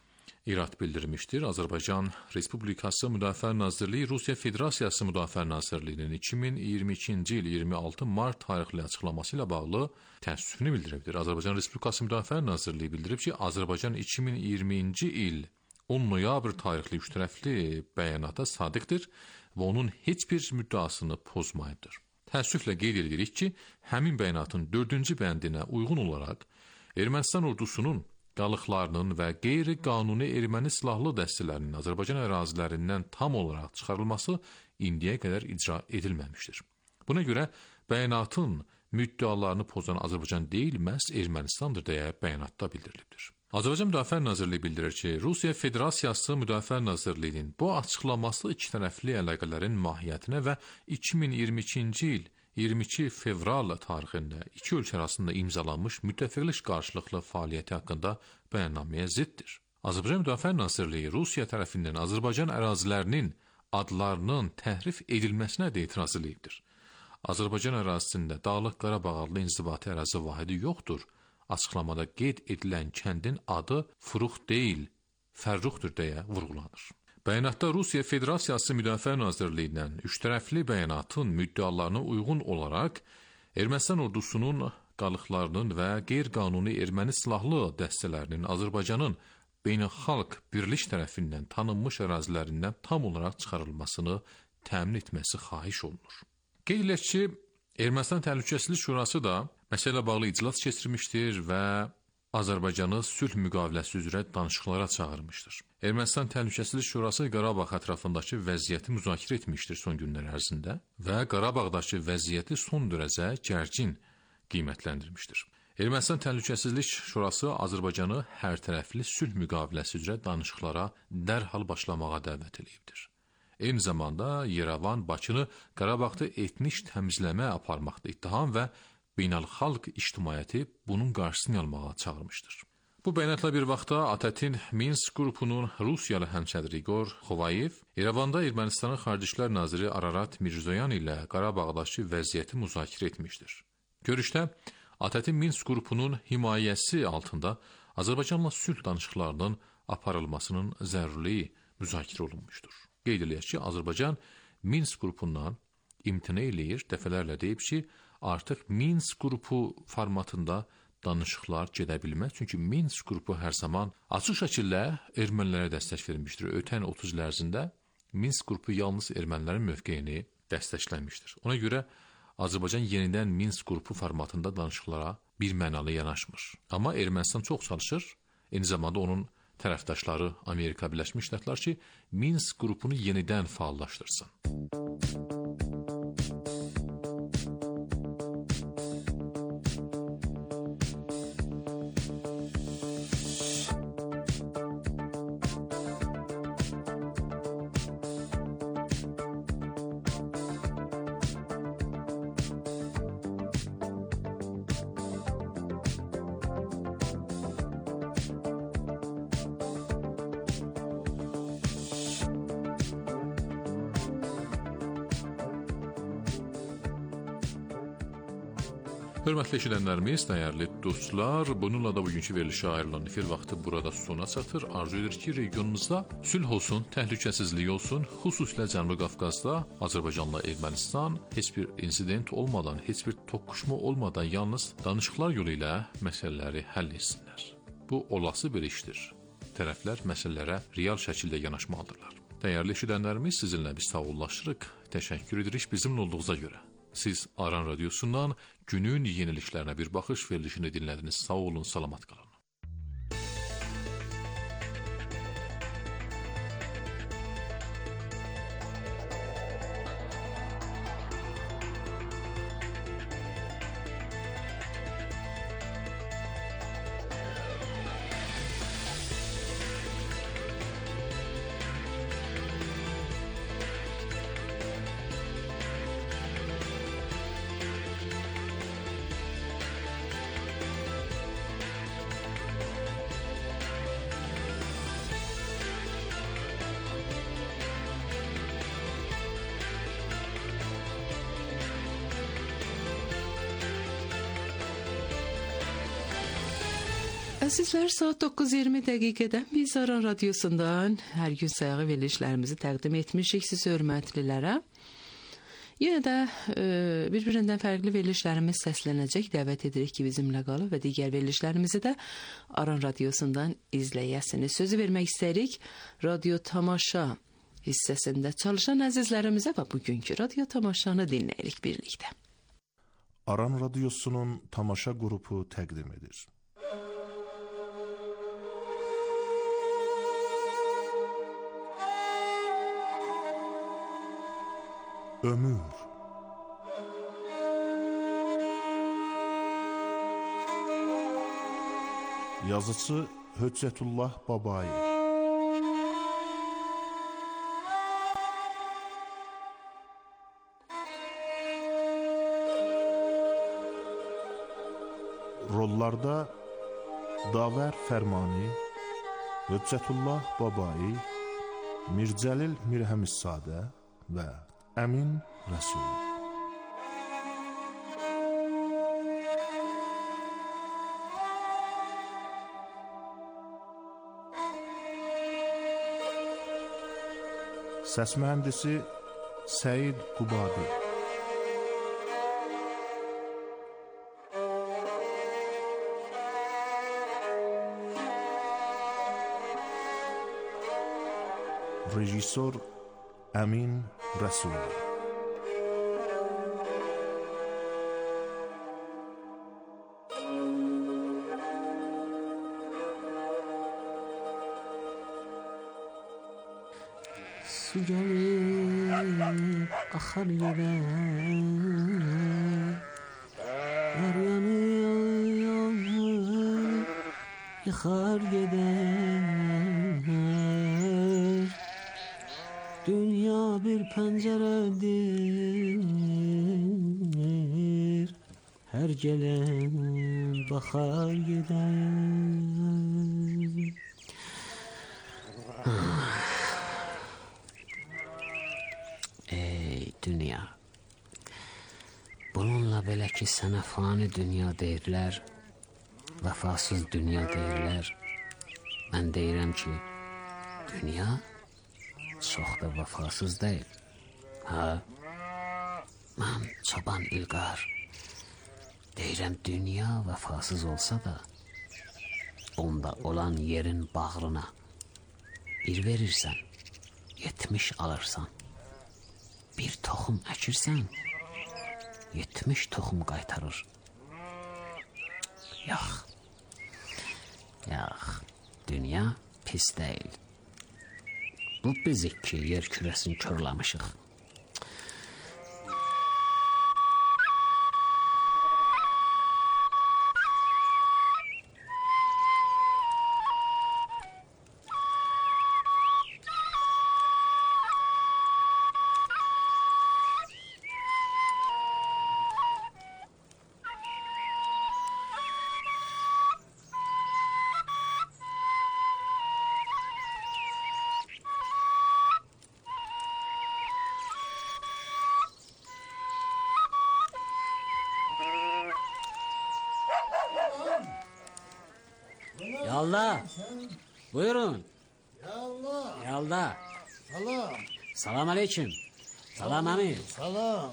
İrad bildirmişdir. Azərbaycan Respublikası Müdafiə Nazirliyi Rusiya Federasiyası Müdafiə Nazirliyinin 2022-ci il 26 mart tarixli açıqlaması ilə bağlı təəssüfünü bildiribdir. Azərbaycan Respublikası Müdafiə Nazirliyi bildirib ki, Azərbaycan 2020-ci il 10 noyabr tarixli üçtərəfli bəyanata sadiqdir və onun heç bir müddəasını pozmayıbdır. Təəssüflə qeyd edirik ki, həmin bəyanatın 4-cü bəndinə uyğun olaraq Ermənistan ordusunun qalıqlarının və qeyri-qanuni erməni silahlı dəstələrinin Azərbaycan ərazilərindən tam olaraq çıxarılması indiyə qədər icra edilməmişdir. Buna görə bəyanatın müddəalarını pozan Azərbaycan deyil, məhz Ermənistandır deyə bəyanatda bildirilibdir. Azərbaycan Müdafiə Nazirliyi bildirir ki, Rusiya Federasiyası Müdafiə Nazirliyinin bu açıqlaması ikitərəfli əlaqələrin mahiyyətinə və 2022-ci il 22 fevral tarixində iki ölkə arasında imzalanmış müttəfiqlik qarşılıqlı fəaliyyəti haqqında bəyannaməyə ziddir. Azərbaycan Müdafiə Nazirliyi Rusiya tərəfindən Azərbaycan ərazilərinin adlarının təhrif edilməsinə də etiraz edibdir. Azərbaycan ərazisində Dağlıq Qarabağ adlı inzibati ərazi vahidi yoxdur. Açıqlamada qeyd edilən kəndin adı Furuq deyil, Fərruxdur deyə vurğulanır. Bəyanatda Rusiya Federasiyası Müdafiə Nazirliyindən üçtərəfli bəyanatın müddəalarına uyğun olaraq Ermənistan ordusunun qalıqlarının və qeyri-qanuni erməni silahlı dəstələrinin Azərbaycanın beynəlxalq birlik tərəfindən tanınmış ərazilərindən tam olaraq çıxarılmasını təmin etməsi xahiş olunur. Qeyd edilək ki, Ermənistan Təhlükəsizlik Şurası da məsələ bağlı iclas keçirmişdir və Azərbaycanı sülh müqaviləsi üzrə danışıqlara çağırmışdır. Ermənistan Təhlükəsizlik Şurası Qarabağ ətrafındakı vəziyyəti müzakirə etmişdir son günlər ərzində və Qarabağdakı vəziyyəti son dərəcə gərgin qiymətləndirmişdir. Ermənistan Təhlükəsizlik Şurası Azərbaycanı hərtərəfli sülh müqaviləsi üzrə danışıqlara dərhal başlamağa dəvət edibdir. Eyni zamanda Yerevan Bakını Qarabağda etnik təmizləmə aparmaqda ittiham və beynəlxalq ictimaiyyəti bunun qarşısını almağa çağırmışdır. Bu bəyanatla bir vaxtda ATƏT-in Minsk qrupunun Rusiyalı həmsədri İqor Xovayev İrəvanda Ermənistanın Xarici İşlər Naziri Ararat Mirzoyan ilə Qarabağdakı vəziyyəti müzakirə etmişdir. Görüşdə ATƏT-in Minsk qrupunun himayəsi altında Azərbaycanla sülh danışıqlarının aparılmasının zəruriliyi müzakirə olunmuşdur. Qeyd edilək ki, Azərbaycan Minsk qrupundan imtina eləyir, dəfələrlə deyib ki, artıq Minsk qrupu formatında danışıqlar gedə bilməz. Çünki Minsk qrupu hər zaman açıq şəkildə ermənilərə dəstək vermişdir. Ötən 30 il ərzində Minsk qrupu yalnız ermənilərin mövqeyini dəstəkləmişdir. Ona görə Azərbaycan yenidən Minsk qrupu formatında danışıqlara bir mənalı yanaşmır. Amma Ermənistan çox çalışır. Eyni zamanda onun tərəfdaşları Amerika Birləşmiş Ştatlar ki, Minsk qrupunu yenidən faallaşdırsın. Hörmətli eşidənlərimiz, dəyərli dostlar, bununla da bugünkü verilişə ayrılan efir vaxtı burada sona çatır. Arzu edir ki, regionumuzda sülh olsun, təhlükəsizlik olsun, xüsusilə Cənubi Qafqazda Azərbaycanla Ermənistan heç bir insident olmadan, heç bir toqquşma olmadan yalnız danışıqlar yolu ilə məsələləri həll etsinlər. Bu olası bir işdir. Tərəflər məsələlərə real şəkildə yanaşmalıdırlar. Dəyərli eşidənlərimiz, sizinlə biz sağollaşırıq. Təşəkkür edirik bizimlə olduğunuza görə. Siz Aran Radiosundan günün yeniliklərinə bir baxış verilişini dinlədiniz. Sağ olun, salamat qalın. Əzizlər, saat 9:20 dəqiqədən biz Aran Radiosundan hər gün sayağı verilişlərimizi təqdim etmişik siz hörmətlilərə. Yenə də bir-birindən fərqli verilişlərimiz səslənəcək. Dəvət edirik ki, bizimlə qalın və digər verilişlərimizi də Aran Radiosundan izləyəsiniz. Sözü vermək istəyirik Radio Tamaşa hissəsində çalışan əzizlərimizə və bugünkü Radio Tamaşanı dinləyirik birlikdə. Aran Radiosunun Tamaşa qrupu təqdim edir. Ömür. Yazıcı Höccətullah Babai. Rollarda Davər Fərmani, Höccətullah Babai, Mircəlil Mirhəmissadə və Əmin Rəsul. Səs mühəndisi Səid Qubadi. Rejissor Əmin Rəsul. Su gelip akar gider, yar yanıyor, yıkar gider. Dünya bir penceredir, her gelen bakar gider. Ey dünya, bununla belə ki sənə fani dünya deyirlər, vəfasız dünya deyirlər. Mən deyirəm ki, dünya çox da vəfasız deyil. Ha? Mən Çoban İlqar. Deyirəm, dünya vəfasız olsa da, onda olan yerin bağrına bir verirsən, 70 alırsan. Bir toxum əkirsən, 70 toxum qaytarır. Yox, dünya pis deyil. Bu bizik ki, yer kürəsini körləmişik. Yalda, buyurun. Yalda. Salam. Salam aleyküm. Salam Əmin. Salam.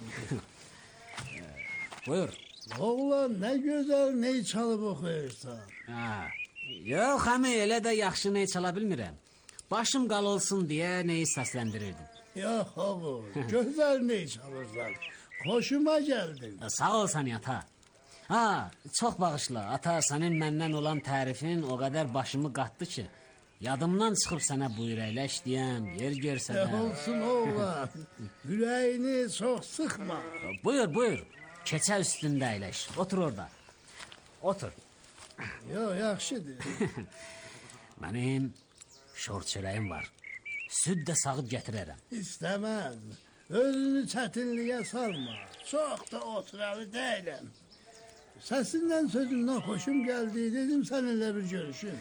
Buyur. Oğlan ne güzel ney çalıp okuyursan. Ha. Yox Əmin, elə də yaxşı ney çala bilmirəm. Başım qal olsun deyə neyi səsləndirirdim. Yox oğul, güzel ney çalırsan. Hoşuma geldin. Sağ ol sən ata. Ha, çox bağışla. Ata, sənin məndən olan tərifin o qədər başımı qatdı ki, yadımdan çıxıb sənə buyur əyləş deyəm, yer görsədə. Olsun oğlan, ürəyini çox sıxma. Buyur, keçə üstündə əyləş, otur orada. Otur. Yox, yaxşıdır. Mənim şor çörəyim var, süd də sağıb gətirərəm. İstəməz, özünü çətinliyə salma, çox da oturalı deyiləm. Səsindən sözündən xoşum gəldi, dedim səninlə bir görüşüm.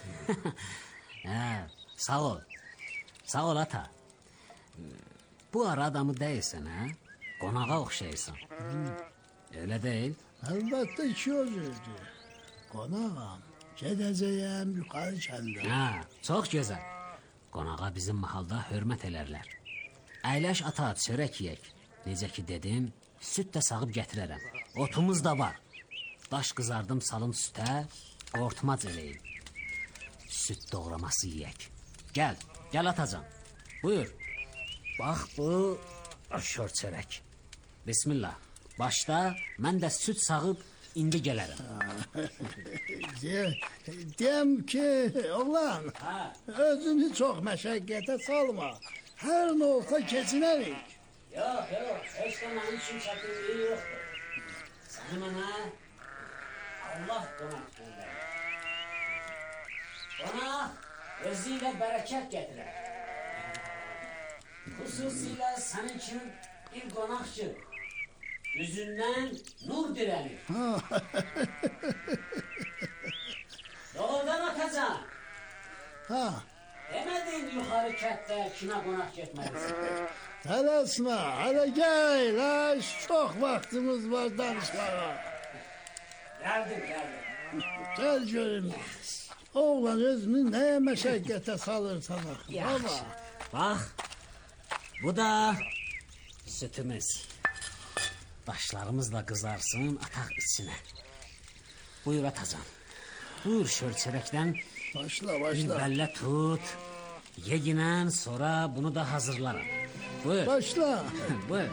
Sağ ol ata. Bu ara adamı deyilsən, hə? Qonağa oxşayırsan. Öyle değil. Elbette iki özürdü. Konağım. Gedəcəyəm yuxarı kəndə. Hə, çox gözəl. Qonağa bizim mahalda hörmət elərlər. Əyləş ata, çörək yeyək. Necə ki dedim, süd də sağıb gətirərəm. Otumuz da var. Daş qızardım salım sütə, qortmac eləyim. Süd doğraması yeyək. Gəl atacan. Buyur. Bax bu aşor çörək. Bismillah. Başda mən də süd sağıb indi gələrəm. Deyəm ki, oğlan, özünü çox məşəqqətə salma. Hər nə olsa keçinərik. Yox, heç də mənim üçün çətinliyi yoxdur. Səni mənə Allah qonaq göndərir. Qonaq özü ilə bərəkət gətirər. Xüsusilə sənin kimi bir qonaq ki, yüzündən nur dirənir. Doğrudan atacan. Demədin yuxarı kətdə kimə qonaq getməlisin. Tələsmə, hələ gəl, çox vaxtımız var danışmağa. Gəldim. Gəl görüm. Oğlan özünü nəyə məşəqqətə salırsan? Yaxşı, bax, bu da sütümüz. Daşlarımız da qızarsın, ataq içinə. Buyur atacan. Buyur şörçərəkdən başla. Bir bəllə tut. Yeginən sonra bunu da hazırlarım. Buyur. Başla. Buyur.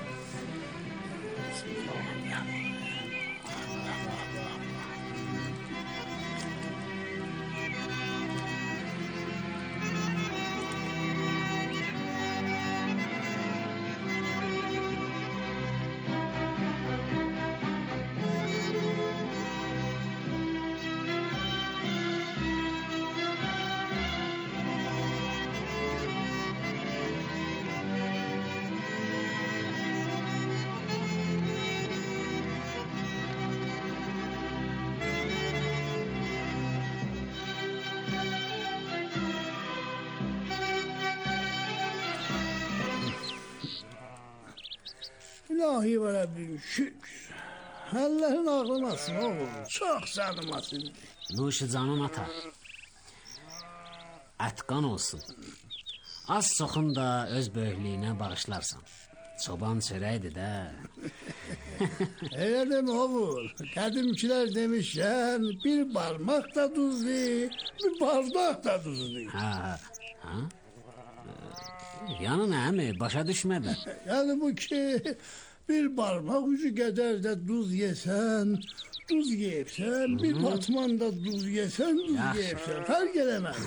İlahi və Rəbbim şükür. Əllərin ağlamasın oğlum, çox canımasın. Nuşi canın ata. Ətqan olsun. Az soxun da öz böyüklüyünə bağışlarsan. Çoban çörəkdir də. Elə demə oğul. Qədimkilər demişlər, bir barmaq da duzlu, bir bardak da duzlu. Ha. Yəni nə mi? Başa düşmədən. Yəni bu ki, bir barmaq ucu qədər də duz yesən, duz yeyibsən, bir batman da duz yesən, duz yeyibsən. Fərq eləməz.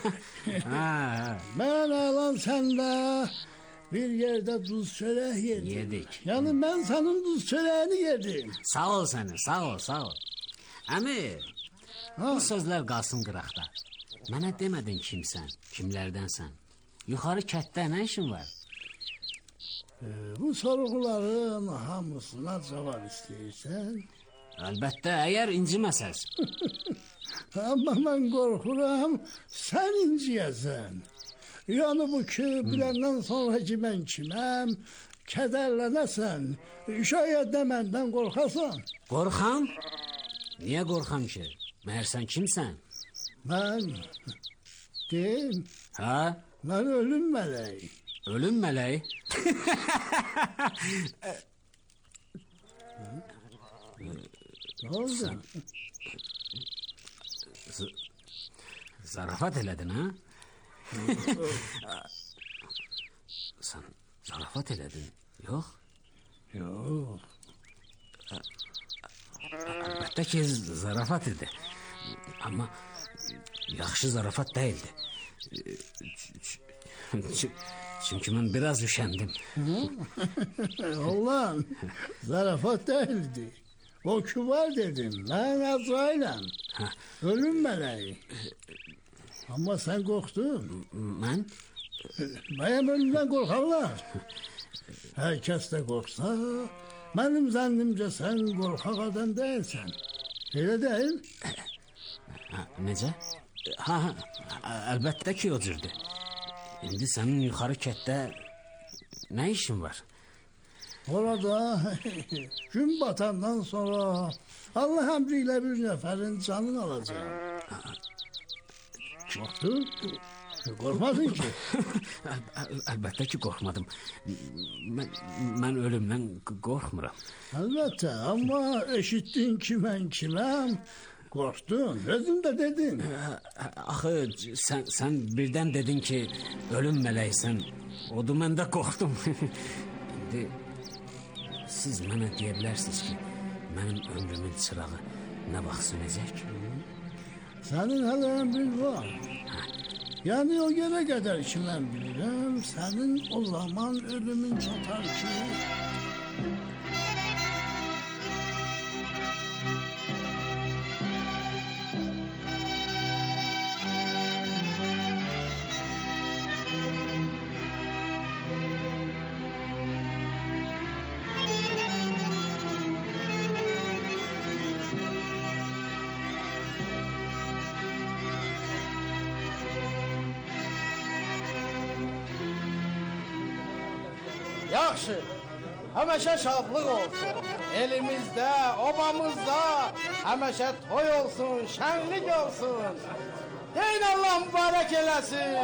Mən alan səndə bir yerdə duz çörək yedik. Yəni mən sənin duz çörəyini yedim. Sağ ol sənin, sağ ol. Əmi, bu sözlər qalsın qıraqda. Mənə demədin kimsən, kimlərdənsən. Yuxarı kətdə nə işin var? Bu sorğuların hamısına cavab istəyirsən? Əlbəttə, əgər inciməsəz. Amma mən qorxuram, sən inciyəsən. Yəni bu ki, biləndən sonra ki, mən kiməm, kədərlənəsən, şayət də məndən qorxasan. Qorxam? Niyə qorxam ki? Məhər sən kimsən? Mən, deyim. Hə? Mən ölüm mələk. Ölüm mələk? Nə oldu? Zarafat elədin, hə? Sən zarafat elədin, yox? Yox. Əlbəttə ki, zarafat idi. Amma yaxşı zarafat deyildi. Çünki mən biraz üşəndim. Oğlan, zarafat deyildi. O ki var dedim, mən Əzrailəm. Ölüm mələyi. Amma sən qorxdun. Mən? Bəyəm ölümdən qorxarlar. Hər kəs də qorxsa, mənim zənnimcə sən qorxaq adam deyilsən. Elə deyil? Necə? Əlbəttə ki, o cürdür. İndi sənin yuxarı kətdə nə işin var? Orada gün batandan sonra Allah əmri ilə bir nəfərin canını alacaq. Qorxdun? Qorxmadın ki? Əlbəttə ki, qorxmadım. Mən ölümdən qorxmuram. Əlbəttə, amma eşitdin ki, mən kiməm? Qorxdun, özün də dedin. Axı, sən birdən dedin ki, ölüm mələksən. Odur, mən də qorxdum. İndi siz mənə deyə bilərsiniz ki, mənim ömrümün çırağı nə vaxt sönəcək? Sənin hələ əmrin var. Yəni o yerə qədər ki, mən bilirəm, sənin o zaman ölümün çatar ki... Yaxşı, həməşə şadlıq olsun. Elimizdə, obamızda həməşə toy olsun, şənlik olsun. Deyin Allah mübarək eləsin.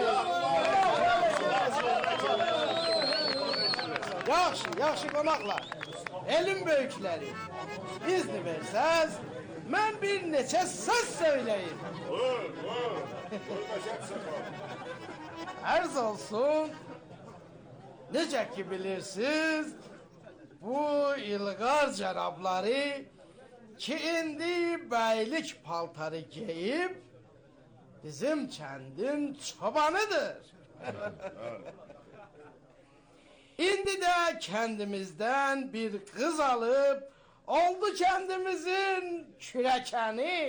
Yaxşı qonaqlar. Elin böyükləri, izni versəz, mən bir neçə söz söyləyim. Ərz olsun. Necə ki bilirsiniz, bu İlğar cənabları ki indi bəylik paltarı geyib bizim kəndin çobanıdır. İndi də kəndimizdən bir qız alıb oldu kəndimizin kürəkəni.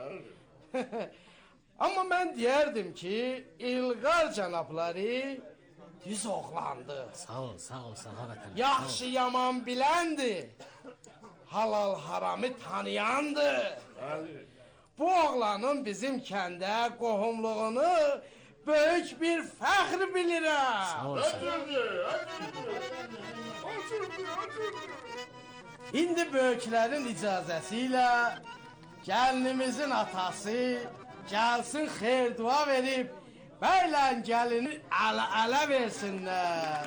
Amma mən deyərdim ki, İlğar cənabları düz oğlandı. Sağ ol, vətən. Yaxşı yaman biləndir. Halal haramı tanıyandır. Bu oğlanın bizim kəndə qohumluğunu böyük bir fəxr bilirəm. Sağ ol. İndi böyüklərin icazəsi ilə gəlinimizin atası gəlsin xeyir dua verib bəylə gəlini ələ versinlər.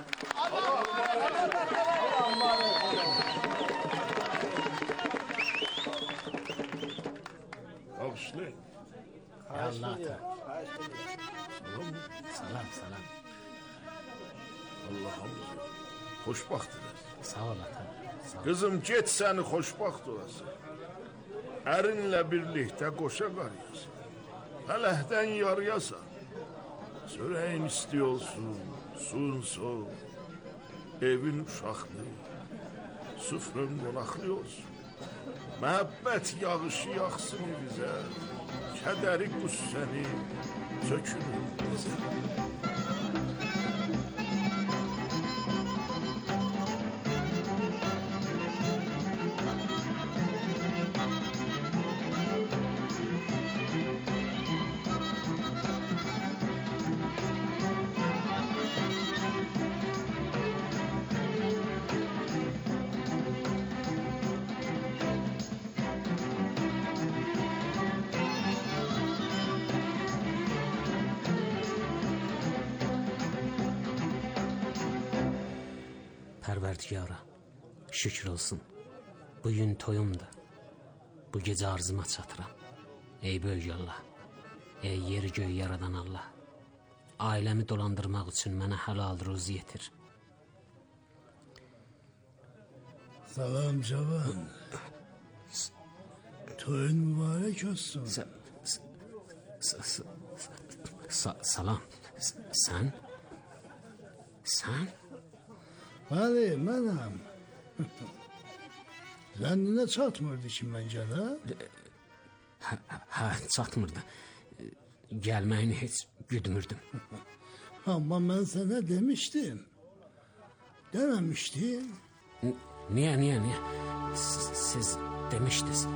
Bağışlayın. Allah ata. Salam. Allah'ımızı xoşbaxt edəsin. Sağ ol ata. Qızım, get səni xoşbaxt olasın. Ərinlə birlikdə qoşa qarıyasın. Fələhdən yarayasan. Çörəyin isti olsun, suyun soğuk. Evin uşaqlı, süfrün qonaqlı olsun. Məhəbbət yağışı yaxsın bizə. Kədəri qüssəni sökülür bizə. Pərverdigara, şükür olsun. Bugün toyumdur. Bu gecə arzıma çatıram. Ey böyük Allah, ey yeri göy yaradan Allah. Ailəmi dolandırmaq üçün mənə halal ruzi yetir. Salam cavan. Toyun mübarək olsun. Salam. Sən? Bəli, mənəm. Zənnine çatmırdı ki, mən gələ? Hə, çatmırdı. Gəlməyini heç güdmürdüm. Amma mən sənə demişdim. Deməmişdim. Niyə? Siz demişdiniz.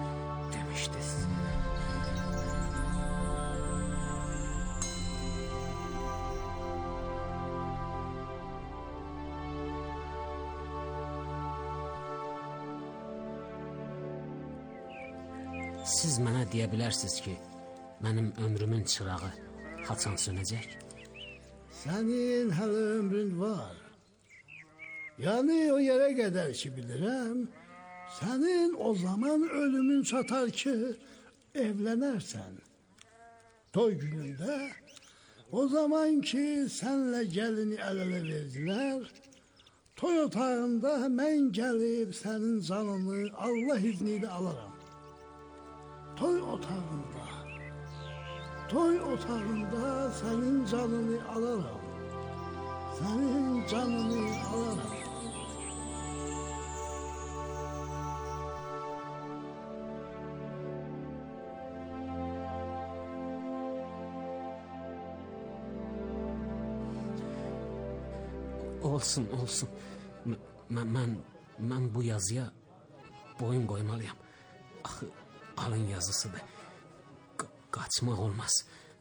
Siz mənə deyə bilərsiniz ki, mənim ömrümün çırağı haçan sönəcək? Sənin hələ ömrün var. Yəni o yerə qədər ki bilirəm, sənin o zaman ölümün çatar ki, evlənərsən. Toy günündə, o zaman ki sənlə gəlini əl-ələ verdilər, toy otağında mən gəlib sənin canını Allah izni ilə alaram. Toy otağında sənin canını alaram. Sənin canını alaram. Olsun. Mən bu yazıya boyun qoymalıyam. Axı alın yazısıdır. Qaçmaq olmaz.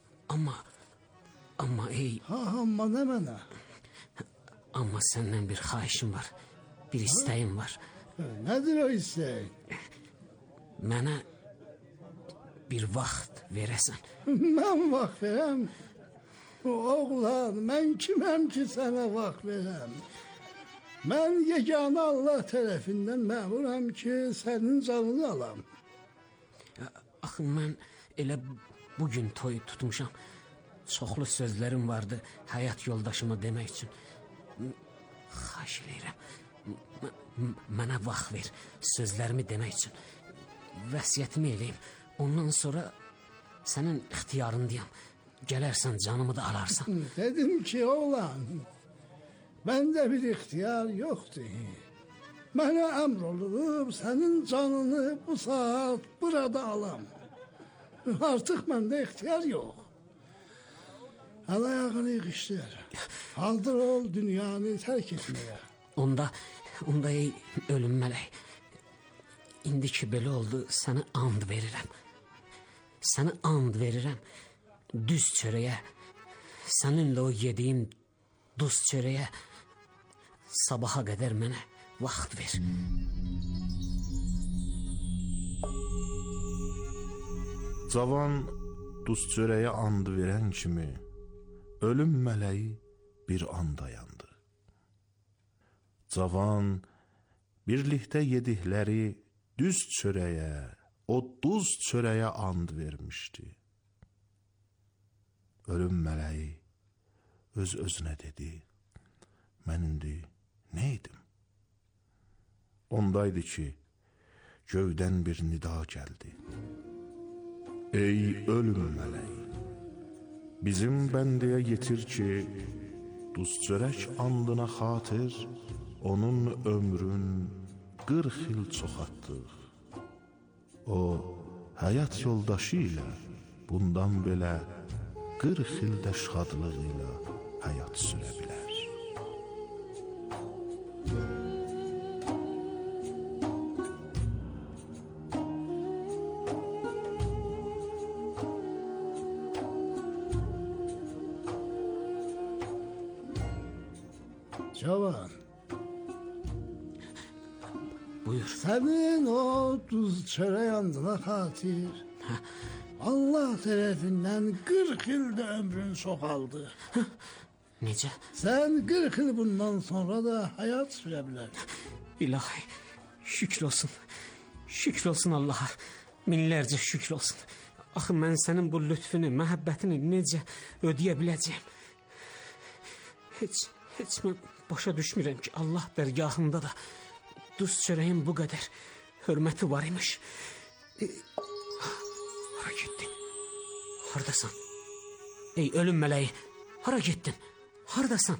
Amma ey... Amma nə mənə? Amma səndən bir xahişim var. Bir istəyim var. Nədir o istək? Mənə bir vaxt verəsən. Mən vaxt verəm. Oğlan, mən kiməm ki sənə vaxt verəm? Mən yeganə Allah tərəfindən məmuram ki, sənin canını alam. Axı mən elə bugün toy tutmuşam. Çoxlu sözlərim vardı həyat yoldaşıma demək üçün. Xahiş edirəm. Mənə vaxt ver sözlərimi demək üçün. Vəsiyyətimi eləyim. Ondan sonra sənin ixtiyarındayam. Gələrsən canımı da alarsan. Dedim ki oğlan, məndə bir ixtiyar yoxdur. Mənə əmr olunub sənin canını bu saat burada alam. Artıq məndə ixtiyar yox. Əl ayağını yığışdır. Hazır ol dünyanı tərk etməyə. Onda ey ölüm mələk. İndi ki belə oldu, sənə and verirəm. Sənə and verirəm. Düz çörəyə, səninlə o yediyim duz çörəyə sabaha qədər mənə vaxt ver. Cavan duz çörəyə and verən kimi ölüm mələyi bir an dayandı. Cavan birlikdə yedikləri düz çörəyə, o duz çörəyə and vermişdi. Ölüm mələyi öz-özünə dedi, mən indi nə edim? Ondaydı ki, göydən bir nida gəldi. Ey ölüm mələyi, bizim bəndəyə yetir ki, duz çörək andına xatır, onun ömrün 40 il çoxaltdıq. O, həyat yoldaşı ilə bundan belə 40 ildə şadlığıyla həyat sürə bilər. Cavan, buyur. Sənin o duz çörək andına xatir Allah tərəfindən 40 ildə ömrün çoxaldı. Necə? Sən 40 il bundan sonra da həyat sürə bilər. İlahi, şükür olsun. Şükür olsun Allaha. Minlərcə şükür olsun. Axı mən sənin bu lütfünü, məhəbbətini necə ödəyə biləcəyim? Heç mən başa düşmürəm ki, Allah dərgahında da duz çörəyin bu qədər hörməti var imiş. Hara getdin? Hardasan? Ey ölüm mələyi, hara getdin? Hardasan?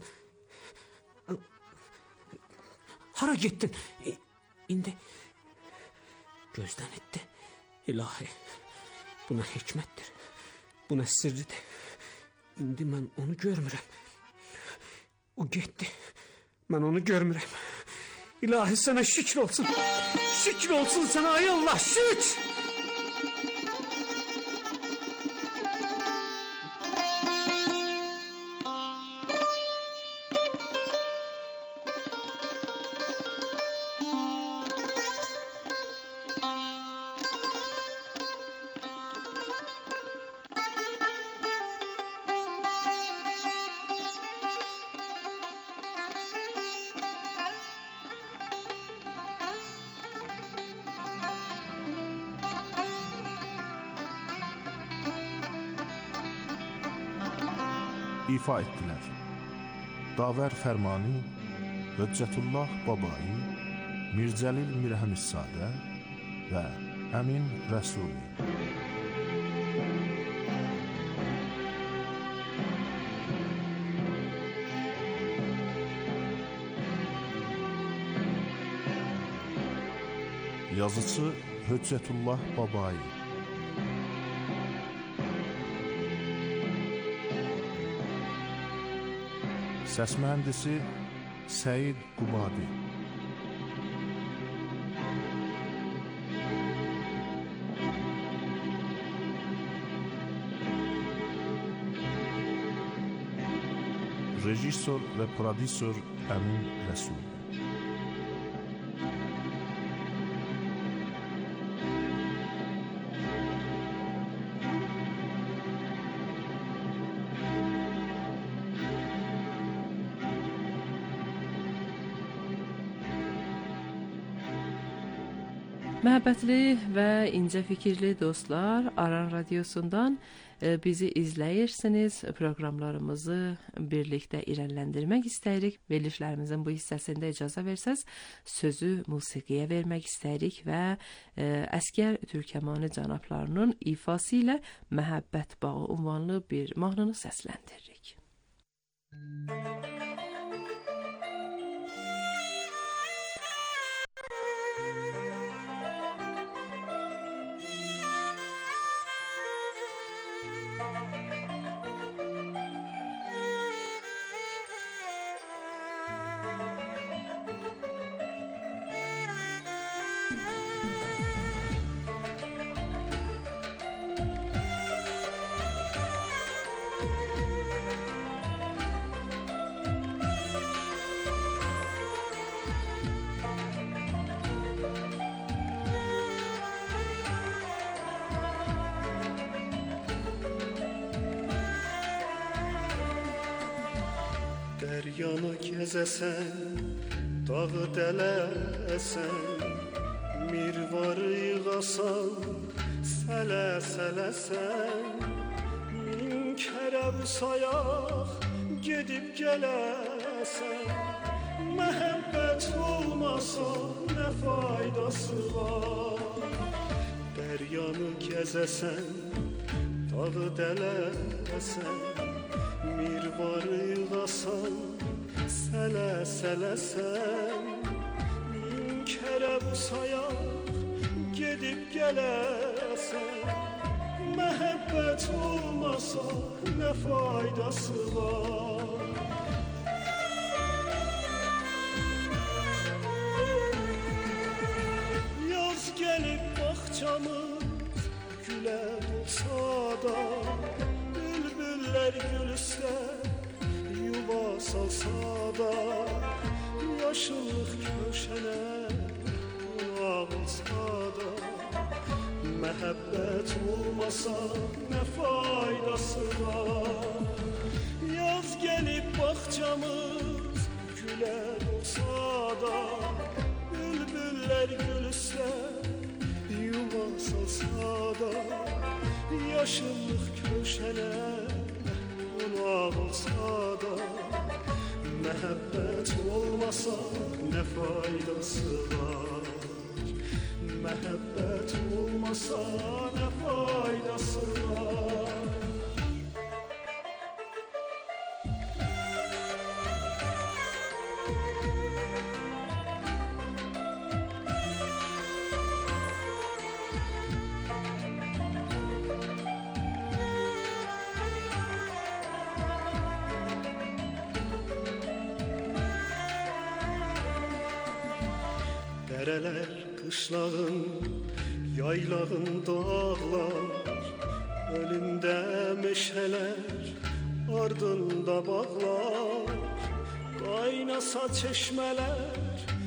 Hara getdin? İndi gözdən etdi. İlahi, bu nə hikmətdir, bu nə sirridir. İndi mən onu görmürəm. O getdi, mən onu görmürəm. İlahi, sənə şükür olsun. Şükür olsun sənə, ay Allah, şükür. ifa etdilər. Davər Fərmani, Höccətullah Babai, Mirzəlil Mirhəmissadə və Əmin Rəsuli. Yazıcı Höccətullah Babai. Səs mühəndisi Səid Qubadi. Rejissor və prodüser Əmin Rəsul. Məhəbbətli və incə fikirli dostlar, Aran Radiosundan bizi izləyirsiniz. Proqramlarımızı birlikdə irəliləndirmək istəyirik. Verilişlərimizin bu hissəsində icazə versəz, sözü musiqiyə vermək istəyirik və Əsgər Türkəmani cənablarının ifası ilə Məhəbbət bağı ünvanlı bir mahnını səsləndiririk. Deryanı gezesen, dağı dələsən, mirvarı yığasan, sələ-sələsən, min kərə bu sayaq, gedib gələsən, məhəbbət olmasa nə faydası var? Deryanı gezesen, dağı dələsən, mirvarı yığasan, sələ-sələsən, min kərə bu sayaq, gedib gələsən, məhəbbət olmasa nə faydası var? Yaz gəlib bağçamız gülə olsa da, bülbüllər gülsə, yuva salsa da, yaşıllıq köşənə ağılsa da, məhəbbət olmasa nə faydası var? Yaz gəlib bağçamız gülər olsa da, bülbüllər gülsə, yuva salsa da, yaşıllıq köşənə olsa da, məhəbbət olmasa nə faydası var? Məhəbbət olmasa nə faydası var? Dərələr, qışlağın, yaylağın dağlar, önündə meşələr, ardında bağlar, qaynasa çeşmələr,